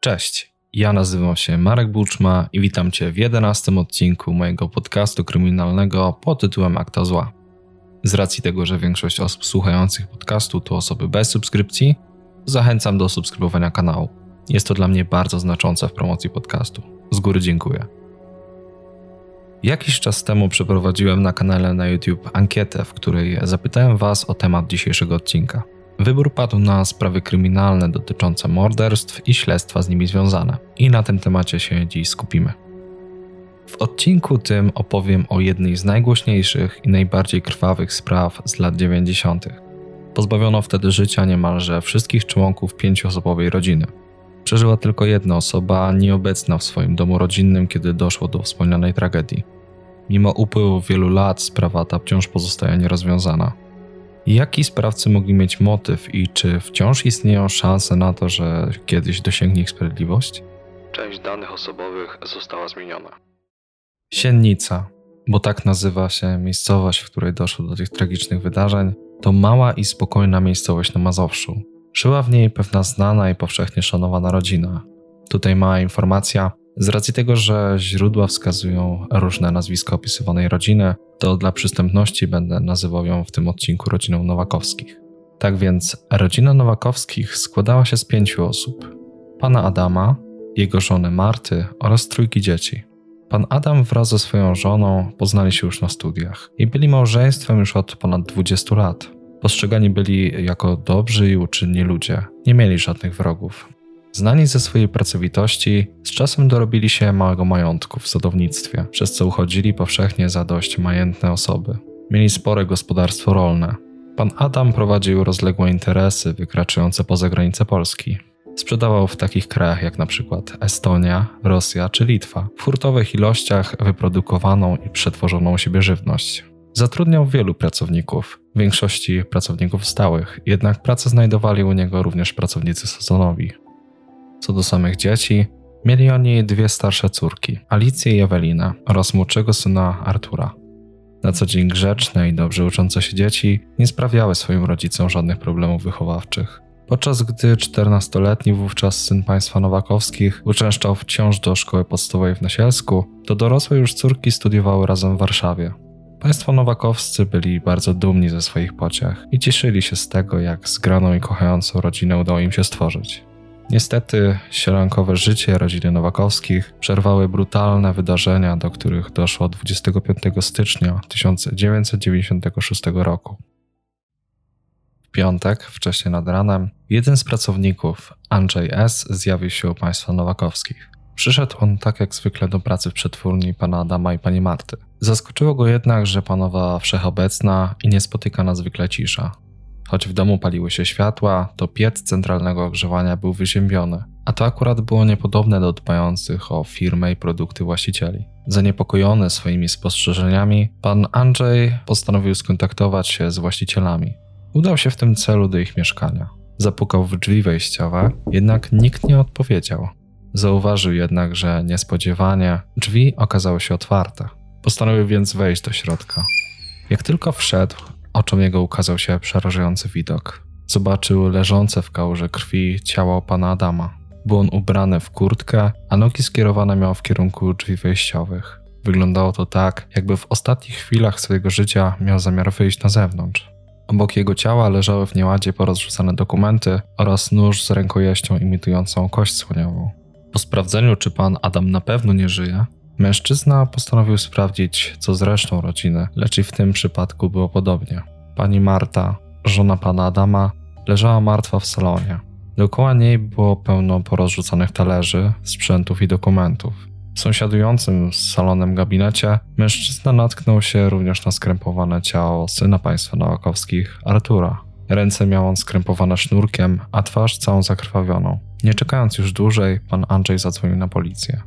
Cześć, ja nazywam się Marek Buczma i witam Cię w 11 odcinku mojego podcastu kryminalnego pod tytułem Akta Zła. Z racji tego, że większość osób słuchających podcastu to osoby bez subskrypcji, zachęcam do subskrybowania kanału. Jest to dla mnie bardzo znaczące w promocji podcastu. Z góry dziękuję. Jakiś czas temu przeprowadziłem na kanale na YouTube ankietę, w której zapytałem Was o temat dzisiejszego odcinka. Wybór padł na sprawy kryminalne dotyczące morderstw i śledztwa z nimi związane. I na tym temacie się dziś skupimy. W odcinku tym opowiem o jednej z najgłośniejszych i najbardziej krwawych spraw z lat 90. Pozbawiono wtedy życia niemalże wszystkich członków 5-osobowej rodziny. Przeżyła tylko jedna osoba, nieobecna w swoim domu rodzinnym, kiedy doszło do wspomnianej tragedii. Mimo upływu wielu lat sprawa ta wciąż pozostaje nierozwiązana. Jaki sprawcy mogli mieć motyw i czy wciąż istnieją szanse na to, że kiedyś dosięgnie ich sprawiedliwość? Część danych osobowych została zmieniona. Siennica, bo tak nazywa się miejscowość, w której doszło do tych tragicznych wydarzeń, to mała i spokojna miejscowość na Mazowszu. Żyła w niej pewna znana i powszechnie szanowana rodzina. Tutaj mała informacja. Z racji tego, że źródła wskazują różne nazwiska opisywanej rodziny, to dla przystępności będę nazywał ją w tym odcinku rodziną Nowakowskich. Tak więc rodzina Nowakowskich składała się z 5 osób. Pana Adama, jego żony Marty oraz 3 dzieci. Pan Adam wraz ze swoją żoną poznali się już na studiach i byli małżeństwem już od ponad 20 lat. Postrzegani byli jako dobrzy i uczynni ludzie, nie mieli żadnych wrogów. Znani ze swojej pracowitości, z czasem dorobili się małego majątku w sadownictwie, przez co uchodzili powszechnie za dość majętne osoby. Mieli spore gospodarstwo rolne. Pan Adam prowadził rozległe interesy wykraczające poza granice Polski. Sprzedawał w takich krajach jak na przykład Estonia, Rosja czy Litwa w hurtowych ilościach wyprodukowaną i przetworzoną u siebie żywność. Zatrudniał wielu pracowników, w większości pracowników stałych, jednak pracę znajdowali u niego również pracownicy sezonowi. Co do samych dzieci, mieli oni 2 starsze córki, Alicję i Ewelinę oraz młodszego syna Artura. Na co dzień grzeczne i dobrze uczące się dzieci nie sprawiały swoim rodzicom żadnych problemów wychowawczych. Podczas gdy 14-letni wówczas syn państwa Nowakowskich uczęszczał wciąż do szkoły podstawowej w Nasielsku, to dorosłe już córki studiowały razem w Warszawie. Państwo Nowakowscy byli bardzo dumni ze swoich pociech i cieszyli się z tego, jak zgraną i kochającą rodzinę udało im się stworzyć. Niestety sielankowe życie rodziny Nowakowskich przerwały brutalne wydarzenia, do których doszło 25 stycznia 1996 roku. W piątek, wcześnie nad ranem, jeden z pracowników, Andrzej S., zjawił się u państwa Nowakowskich. Przyszedł on tak jak zwykle do pracy w przetwórni pana Adama i pani Marty. Zaskoczyło go jednak, że panowała wszechobecna i niespotykana zwykle cisza. Choć w domu paliły się światła, to piec centralnego ogrzewania był wyziębiony, a to akurat było niepodobne do dbających o firmę i produkty właścicieli. Zaniepokojony swoimi spostrzeżeniami, pan Andrzej postanowił skontaktować się z właścicielami. Udał się w tym celu do ich mieszkania. Zapukał w drzwi wejściowe, jednak nikt nie odpowiedział. Zauważył jednak, że niespodziewanie drzwi okazały się otwarte. Postanowił więc wejść do środka. Jak tylko wszedł, oczom jego ukazał się przerażający widok. Zobaczył leżące w kałuży krwi ciało pana Adama. Był on ubrany w kurtkę, a nogi skierowane miał w kierunku drzwi wejściowych. Wyglądało to tak, jakby w ostatnich chwilach swojego życia miał zamiar wyjść na zewnątrz. Obok jego ciała leżały w nieładzie porozrzucane dokumenty oraz nóż z rękojeścią imitującą kość słoniową. Po sprawdzeniu, czy pan Adam na pewno nie żyje, mężczyzna postanowił sprawdzić, co z resztą rodziny, lecz i w tym przypadku było podobnie. Pani Marta, żona pana Adama, leżała martwa w salonie. Dookoła niej było pełno porozrzucanych talerzy, sprzętów i dokumentów. W sąsiadującym z salonem gabinecie mężczyzna natknął się również na skrępowane ciało syna państwa Nowakowskich, Artura. Ręce miał on skrępowane sznurkiem, a twarz całą zakrwawioną. Nie czekając już dłużej, pan Andrzej zadzwonił na policję.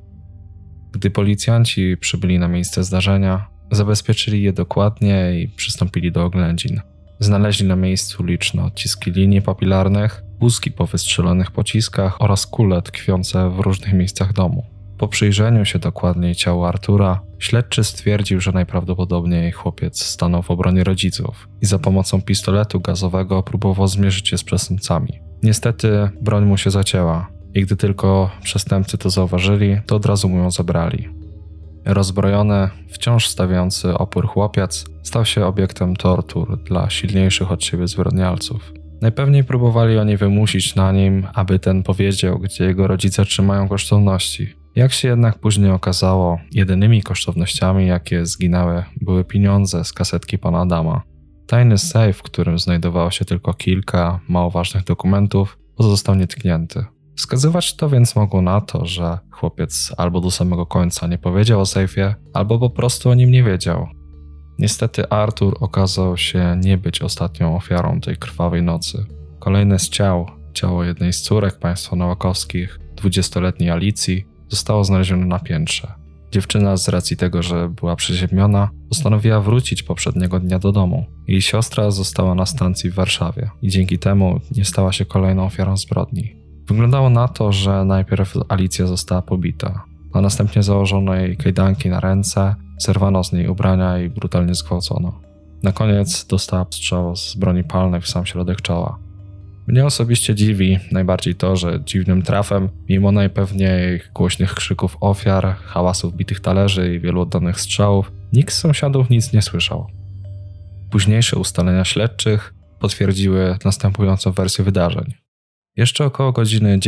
Gdy policjanci przybyli na miejsce zdarzenia, zabezpieczyli je dokładnie i przystąpili do oględzin. Znaleźli na miejscu liczne odciski linii papilarnych, łuski po wystrzelonych pociskach oraz kule tkwiące w różnych miejscach domu. Po przyjrzeniu się dokładniej ciału Artura, śledczy stwierdził, że najprawdopodobniej chłopiec stanął w obronie rodziców i za pomocą pistoletu gazowego próbował zmierzyć się z przestępcami. Niestety broń mu się zacięła. i gdy tylko przestępcy to zauważyli, to od razu mu ją zabrali. Rozbrojony, wciąż stawiający opór chłopiec stał się obiektem tortur dla silniejszych od siebie zwyrodnialców. Najpewniej próbowali oni wymusić na nim, aby ten powiedział, gdzie jego rodzice trzymają kosztowności. Jak się jednak później okazało, jedynymi kosztownościami, jakie zginęły, były pieniądze z kasetki pana Adama. Tajny sejf, w którym znajdowało się tylko kilka mało ważnych dokumentów, pozostał nietknięty. Wskazywać to więc mogło na to, że chłopiec albo do samego końca nie powiedział o sejfie, albo po prostu o nim nie wiedział. Niestety Artur okazał się nie być ostatnią ofiarą tej krwawej nocy. Kolejne z ciało jednej z córek państwa Nowakowskich, 20-letniej Alicji, zostało znalezione na piętrze. Dziewczyna z racji tego, że była przeziębiona, postanowiła wrócić poprzedniego dnia do domu. Jej siostra została na stacji w Warszawie i dzięki temu nie stała się kolejną ofiarą zbrodni. Wyglądało na to, że najpierw Alicja została pobita, a następnie założono jej kajdanki na ręce, zerwano z niej ubrania i brutalnie zgwałcono. Na koniec dostała strzał z broni palnej w sam środek czoła. Mnie osobiście dziwi najbardziej to, że dziwnym trafem, mimo najpewniej głośnych krzyków ofiar, hałasów bitych talerzy i wielu oddanych strzałów, nikt z sąsiadów nic nie słyszał. Późniejsze ustalenia śledczych potwierdziły następującą wersję wydarzeń. Jeszcze około godziny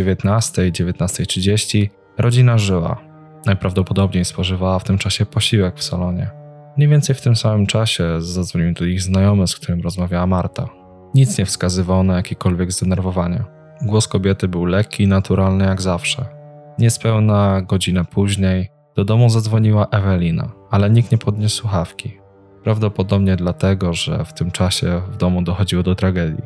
19:30 rodzina żyła. Najprawdopodobniej spożywała w tym czasie posiłek w salonie. Mniej więcej w tym samym czasie zadzwonił do ich znajomy, z którym rozmawiała Marta. Nic nie wskazywało na jakiekolwiek zdenerwowanie. Głos kobiety był lekki i naturalny jak zawsze. Niespełna godzinę później do domu zadzwoniła Ewelina, ale nikt nie podniósł słuchawki. Prawdopodobnie dlatego, że w tym czasie w domu dochodziło do tragedii.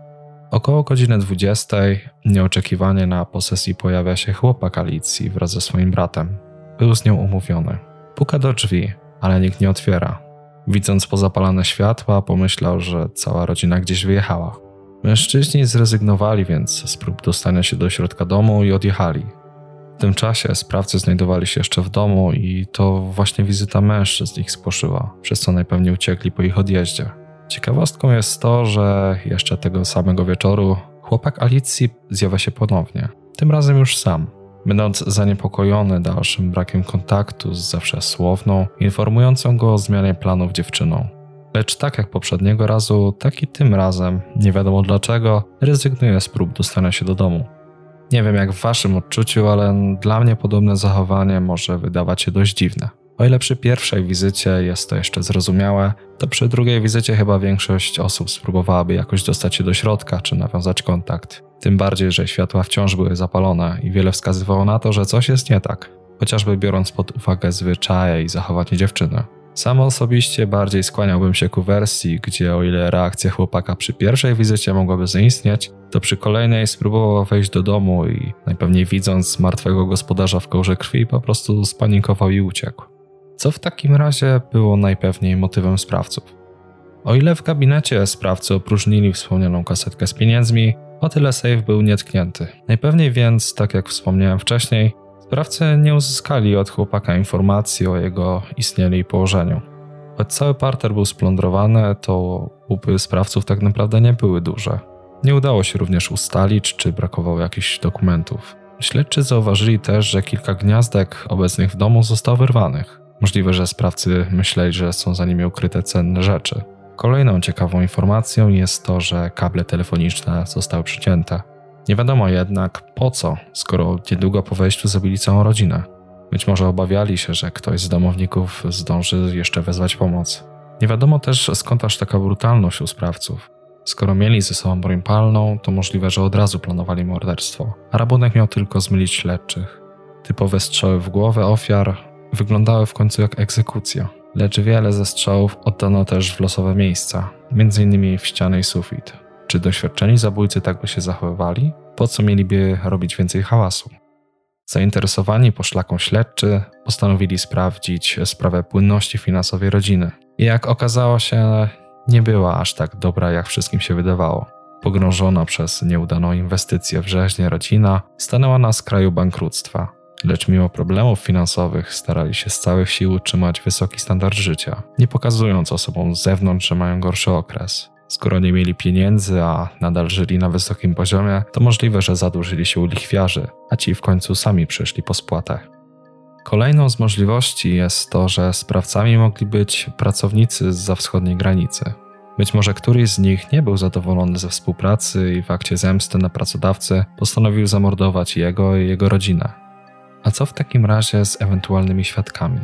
Około godziny 20 nieoczekiwanie na posesji pojawia się chłopak Alicji wraz ze swoim bratem. Był z nią umówiony. Puka do drzwi, ale nikt nie otwiera. Widząc pozapalane światła, pomyślał, że cała rodzina gdzieś wyjechała. Mężczyźni zrezygnowali więc z prób dostania się do środka domu i odjechali. W tym czasie sprawcy znajdowali się jeszcze w domu i to właśnie wizyta mężczyzn ich spłoszyła, przez co najpewniej uciekli po ich odjeździe. Ciekawostką jest to, że jeszcze tego samego wieczoru chłopak Alicji zjawia się ponownie, tym razem już sam. Będąc zaniepokojony dalszym brakiem kontaktu z zawsze słowną, informującą go o zmianie planów dziewczyną. Lecz tak jak poprzedniego razu, tak i tym razem, nie wiadomo dlaczego, rezygnuje z prób dostania się do domu. Nie wiem jak w waszym odczuciu, ale dla mnie podobne zachowanie może wydawać się dość dziwne. O ile przy pierwszej wizycie jest to jeszcze zrozumiałe, to przy drugiej wizycie chyba większość osób spróbowałaby jakoś dostać się do środka czy nawiązać kontakt. Tym bardziej, że światła wciąż były zapalone i wiele wskazywało na to, że coś jest nie tak, chociażby biorąc pod uwagę zwyczaje i zachowanie dziewczyny. Sam osobiście bardziej skłaniałbym się ku wersji, gdzie o ile reakcja chłopaka przy pierwszej wizycie mogłaby zaistnieć, to przy kolejnej spróbował wejść do domu i najpewniej widząc martwego gospodarza w kołże krwi po prostu spanikował i uciekł. Co w takim razie było najpewniej motywem sprawców? O ile w gabinecie sprawcy opróżnili wspomnianą kasetkę z pieniędzmi, o tyle sejf był nietknięty. Najpewniej więc, tak jak wspomniałem wcześniej, sprawcy nie uzyskali od chłopaka informacji o jego istnieniu i położeniu. Choć cały parter był splądrowany, to łupy sprawców tak naprawdę nie były duże. Nie udało się również ustalić, czy brakowało jakichś dokumentów. Śledczy zauważyli też, że kilka gniazdek obecnych w domu zostało wyrwanych. Możliwe, że sprawcy myśleli, że są za nimi ukryte cenne rzeczy. Kolejną ciekawą informacją jest to, że kable telefoniczne zostały przycięte. Nie wiadomo jednak po co, skoro niedługo po wejściu zabili całą rodzinę. Być może obawiali się, że ktoś z domowników zdąży jeszcze wezwać pomoc. Nie wiadomo też skąd aż taka brutalność u sprawców. Skoro mieli ze sobą broń palną, to możliwe, że od razu planowali morderstwo, a rabunek miał tylko zmylić śledczych. Typowe strzały w głowę ofiar wyglądały w końcu jak egzekucja, lecz wiele ze strzałów oddano też w losowe miejsca, m.in. w ściany i sufit. Czy doświadczeni zabójcy tak by się zachowywali? Po co mieliby robić więcej hałasu? Zainteresowani poszlaką śledczy postanowili sprawdzić sprawę płynności finansowej rodziny. I jak okazało się, nie była aż tak dobra, jak wszystkim się wydawało. Pogrążona przez nieudaną inwestycję w rzeźnię rodzina stanęła na skraju bankructwa. Lecz mimo problemów finansowych starali się z całych sił utrzymać wysoki standard życia, nie pokazując osobom z zewnątrz, że mają gorszy okres. Skoro nie mieli pieniędzy, a nadal żyli na wysokim poziomie, to możliwe, że zadłużyli się u lichwiarzy, a ci w końcu sami przyszli po spłatach. Kolejną z możliwości jest to, że sprawcami mogli być pracownicy zza wschodniej granicy. Być może któryś z nich nie był zadowolony ze współpracy i w akcie zemsty na pracodawcy postanowił zamordować jego i jego rodzinę. A co w takim razie z ewentualnymi świadkami?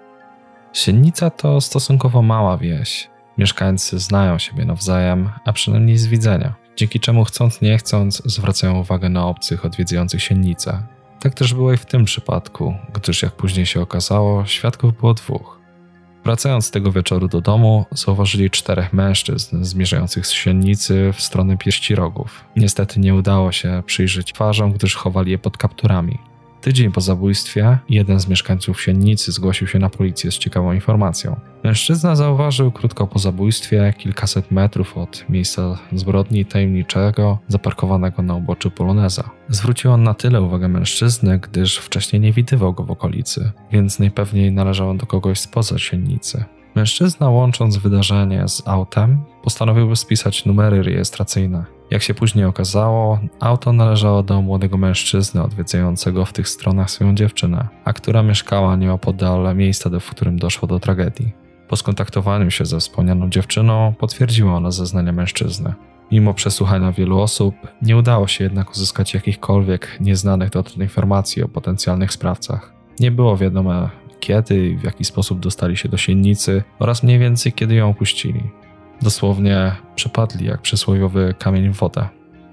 Siennica to stosunkowo mała wieś. Mieszkańcy znają siebie nawzajem, a przynajmniej z widzenia, dzięki czemu chcąc nie chcąc zwracają uwagę na obcych odwiedzających siennicę. Tak też było i w tym przypadku, gdyż jak później się okazało, świadków było 2. Wracając tego wieczoru do domu, zauważyli 4 mężczyzn zmierzających z siennicy w stronę Pierści Rogów. Niestety nie udało się przyjrzeć twarzom, gdyż chowali je pod kapturami. Tydzień po zabójstwie jeden z mieszkańców siennicy zgłosił się na policję z ciekawą informacją. Mężczyzna zauważył krótko po zabójstwie, kilkaset metrów od miejsca zbrodni tajemniczego, zaparkowanego na uboczu Poloneza. Zwrócił on na tyle uwagę mężczyzny, gdyż wcześniej nie widywał go w okolicy, więc najpewniej należał on do kogoś spoza siennicy. Mężczyzna, łącząc wydarzenie z autem, postanowił spisać numery rejestracyjne. Jak się później okazało, auto należało do młodego mężczyzny odwiedzającego w tych stronach swoją dziewczynę, a która mieszkała nieopodal miejsca, w którym doszło do tragedii. Po skontaktowaniu się ze wspomnianą dziewczyną potwierdziła ona zeznania mężczyzny. Mimo przesłuchania wielu osób, nie udało się jednak uzyskać jakichkolwiek nieznanych dotąd informacji o potencjalnych sprawcach. Nie było wiadome kiedy i w jaki sposób dostali się do siennicy oraz mniej więcej kiedy ją opuścili. Dosłownie przepadli jak przysłowiowy kamień w wodę.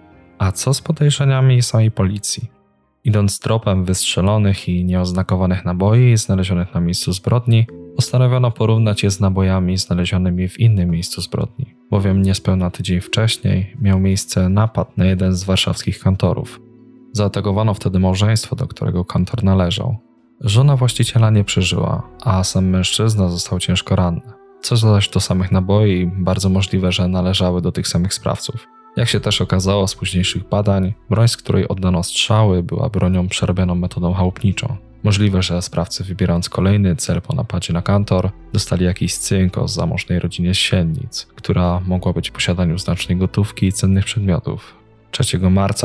A co z podejrzeniami samej policji? Idąc tropem wystrzelonych i nieoznakowanych naboi znalezionych na miejscu zbrodni, postanowiono porównać je z nabojami znalezionymi w innym miejscu zbrodni, bowiem niespełna tydzień wcześniej miał miejsce napad na jeden z warszawskich kantorów. Zaatakowano wtedy małżeństwo, do którego kantor należał. Żona właściciela nie przeżyła, a sam mężczyzna został ciężko ranny. Co zaś do samych naboi, bardzo możliwe, że należały do tych samych sprawców. Jak się też okazało z późniejszych badań, broń, z której oddano strzały, była bronią przerobioną metodą chałupniczą. Możliwe, że sprawcy, wybierając kolejny cel po napadzie na kantor, dostali jakiś cynk o zamożnej rodzinie z Siennic, która mogła być w posiadaniu znacznej gotówki i cennych przedmiotów. 3 marca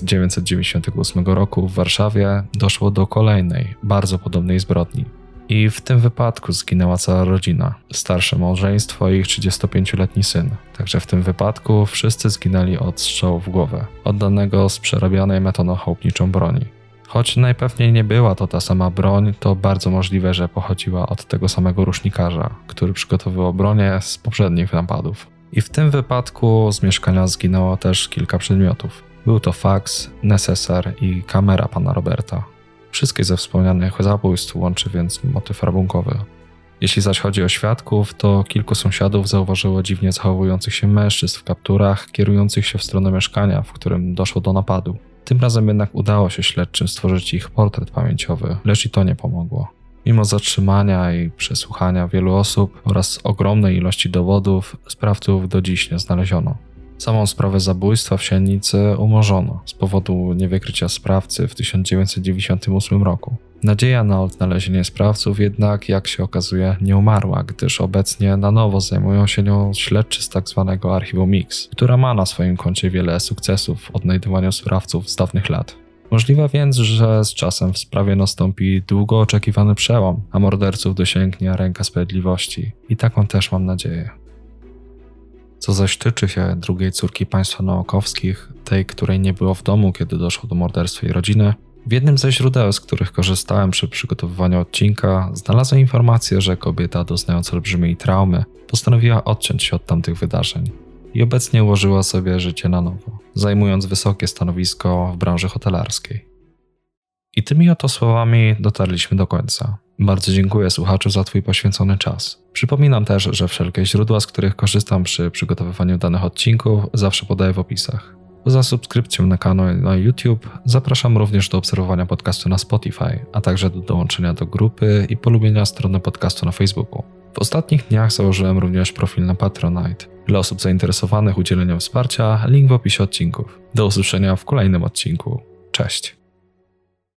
1998 roku w Warszawie doszło do kolejnej, bardzo podobnej zbrodni. I w tym wypadku zginęła cała rodzina, starsze małżeństwo i ich 35-letni syn. Także w tym wypadku wszyscy zginęli od strzału w głowę, oddanego z przerabianej metodą chałupniczą broni. Choć najpewniej nie była to ta sama broń, to bardzo możliwe, że pochodziła od tego samego rusznikarza, który przygotowywał bronię z poprzednich napadów. I w tym wypadku z mieszkania zginęło też kilka przedmiotów. Był to faks, neseser i kamera pana Roberta. Wszystkie ze wspomnianych zabójstw łączy więc motyw rabunkowy. Jeśli zaś chodzi o świadków, to kilku sąsiadów zauważyło dziwnie zachowujących się mężczyzn w kapturach, kierujących się w stronę mieszkania, w którym doszło do napadu. Tym razem jednak udało się śledczym stworzyć ich portret pamięciowy, lecz i to nie pomogło. Mimo zatrzymania i przesłuchania wielu osób oraz ogromnej ilości dowodów, sprawców do dziś nie znaleziono. Samą sprawę zabójstwa w Siennicy umorzono z powodu niewykrycia sprawcy w 1998 roku. Nadzieja na odnalezienie sprawców jednak, jak się okazuje, nie umarła, gdyż obecnie na nowo zajmują się nią śledczy z tzw. archiwum Mix, która ma na swoim koncie wiele sukcesów w odnajdywaniu sprawców z dawnych lat. Możliwe więc, że z czasem w sprawie nastąpi długo oczekiwany przełom, a morderców dosięgnie ręka sprawiedliwości. I taką też mam nadzieję. Co zaś tyczy się drugiej córki państwa Nowakowskich, tej, której nie było w domu, kiedy doszło do morderstwa jej rodziny, w jednym ze źródeł, z których korzystałem przy przygotowywaniu odcinka, znalazłem informację, że kobieta doznająca olbrzymiej traumy postanowiła odciąć się od tamtych wydarzeń i obecnie ułożyła sobie życie na nowo, zajmując wysokie stanowisko w branży hotelarskiej. I tymi oto słowami dotarliśmy do końca. Bardzo dziękuję słuchaczu za Twój poświęcony czas. Przypominam też, że wszelkie źródła, z których korzystam przy przygotowywaniu danych odcinków, zawsze podaję w opisach. Poza subskrypcją na kanał na YouTube zapraszam również do obserwowania podcastu na Spotify, a także do dołączenia do grupy i polubienia strony podcastu na Facebooku. W ostatnich dniach założyłem również profil na Patronite. Dla osób zainteresowanych udzieleniem wsparcia, link w opisie odcinków. Do usłyszenia w kolejnym odcinku. Cześć!